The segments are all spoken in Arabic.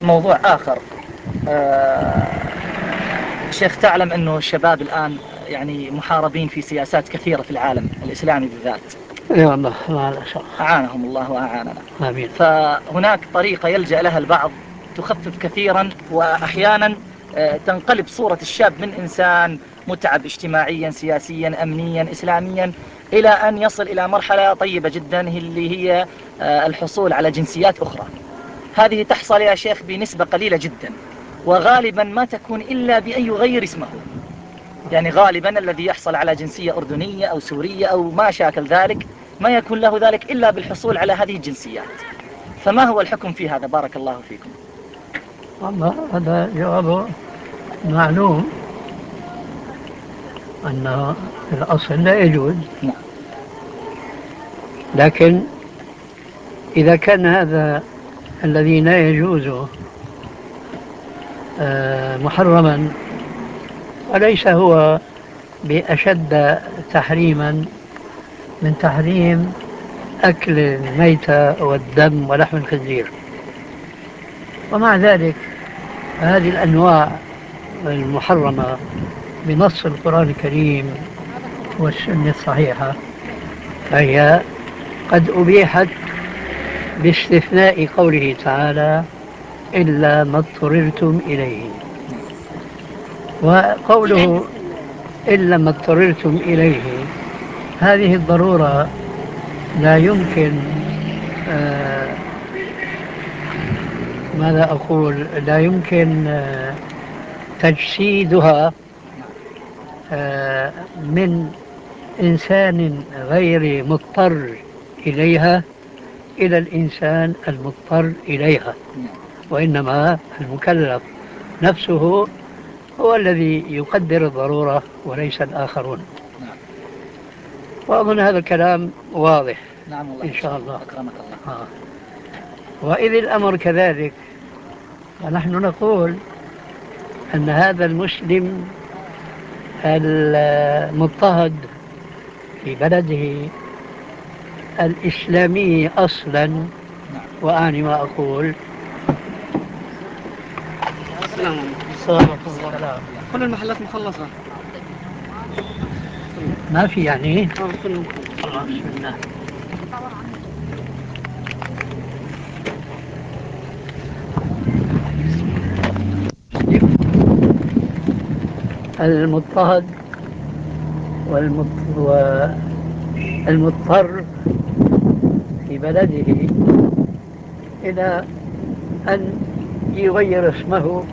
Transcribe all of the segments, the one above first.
موضوع آخر. شيخ، تعلم أنه الشباب الآن يعني محاربين في سياسات كثيرة في العالم الإسلامي بالذات. اي والله ما شاء الله. أعانهم الله وأعاننا. آمين. فهناك طريقة يلجأ لها البعض تخفف كثيرا، وأحيانا تنقلب صورة الشاب من إنسان متعب اجتماعيا سياسيا أمنيا إسلاميا إلى أن يصل إلى مرحلة طيبة جدا اللي هي الحصول على جنسيات أخرى. هذه تحصل يا شيخ بنسبة قليلة جدا، وغالبا ما تكون إلا بأن يغير اسمه. يعني غالبا الذي يحصل على جنسية أردنية أو سورية أو ما شاكل ذلك ما يكون له ذلك إلا بالحصول على هذه الجنسيات. فما هو الحكم في هذا؟ بارك الله فيكم. والله هذا جوابه معلوم أنه في الأصل لا يجوز. نعم. لكن إذا كان هذا الذي لا يجوز محرما، وليس هو بأشد تحريما من تحريم أكل الميتة والدم ولحم الخنزير، ومع ذلك هذه الأنواع المحرمة بنص القرآن الكريم والسنة الصحيحة فهي قد أبيحت باستثناء قوله تعالى إلا ما اضطررتم إليه. وقوله إلا ما اضطررتم إليه، هذه الضرورة لا يمكن ماذا أقول، لا يمكن تجسيدها من إنسان غير مضطر إليها إلى الإنسان المضطر إليها، وإنما المكلف نفسه هو الذي يقدر الضرورة وليس الآخرون. وأظن هذا الكلام واضح. نعم والله إن شاء الله. أكرمك الله. وإذ الأمر كذلك، فنحن نقول أن هذا المسلم المضطهد في بلده الإسلامي أصلا، وأعني ما أقول. السلام عليكم. كل المحلات مخلصة. ما في يعني كلهم بسم الله. المضطهد والمضطر في بلده إلى أن يغير اسمه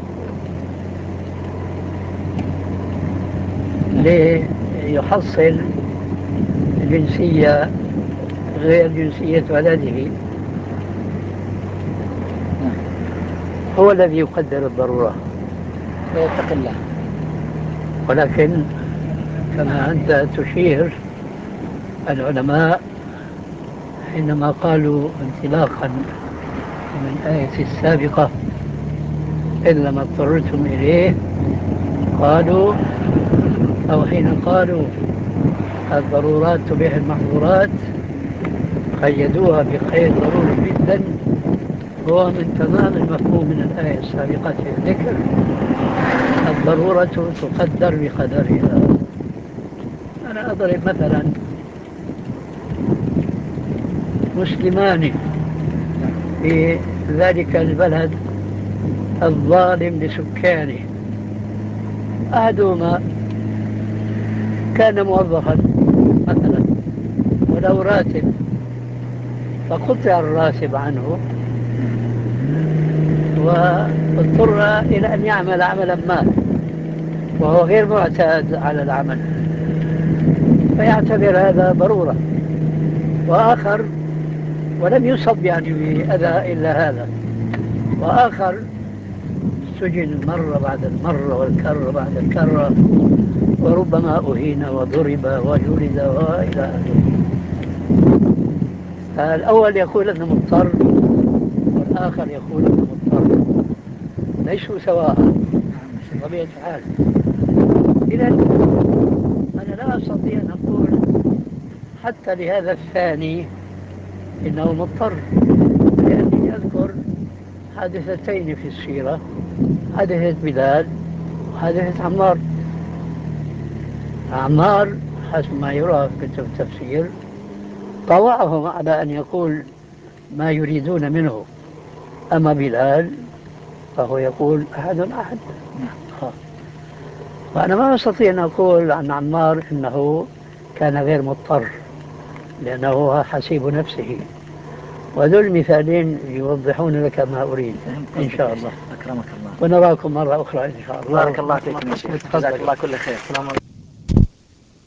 ليحصل جنسية غير جنسية بلده، هو الذي يقدر الضرورة ويتق الله. ولكن كما أنت تشير، العلماء حينما قالوا انطلاقا من الآية السابقة إلا ما اضطررتم إليه، قالوا أو حين قالوا الضرورات تبيح المحظورات قيدوها بقيد ضروري جدا، هو من تمام المفهوم من الآية السابقة في الذكر: الضرورة تقدر بقدرها. أنا أضرب مثلا: مسلمان في ذلك البلد الظالم لسكانه، أحدهما كان موظفا مثلا ولو راتب، فقطع الراتب عنه واضطر إلى أن يعمل عملا ما وهو غير معتاد على العمل، فيعتبر هذا ضرورة. وآخر ولم يصب يعني بأذى إلا هذا، وآخر سجن مرة بعد المرة والكرة بعد الكرة، وربما أهين وضرب وجلد وإلى آخره. فالأول يقول أنه مضطر، والآخر يقول أنه مضطر، ليسوا سواء بطبيعة الحال. إذن أنا لا أستطيع أن أقول حتى لهذا الثاني إنه مضطر، لأني أذكر حادثتين في السيرة، حادثة بلال وحادثة عمار. عمار حسب ما يرى في كتب التفسير طوعهم على أن يقول ما يريدون منه، أما بلال فهو يقول أحد أحد. وأنا ما أستطيع أن أقول عن عمار أنه كان غير مضطر، لأنه هو حسيب نفسه. وذو المثالين يوضحون لك ما أريد إن شاء الله. أكرمك الله. ونراكم مرة أخرى إن شاء الله. بارك الله فيكم يا شيخ، جزاك الله كل خير.